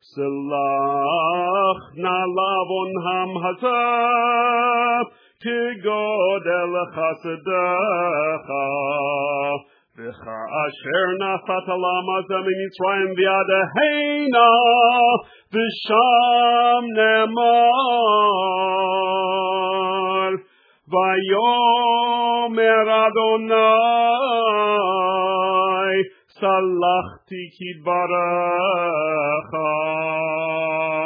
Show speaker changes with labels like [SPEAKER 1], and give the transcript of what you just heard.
[SPEAKER 1] Salach na lavon ham hazeh kigodel chasedecha v'cha asher nasat alam hazeh mimitzrayim v'yadeheina v'sham nemar v'yomer Adonai Salachti ki barecha.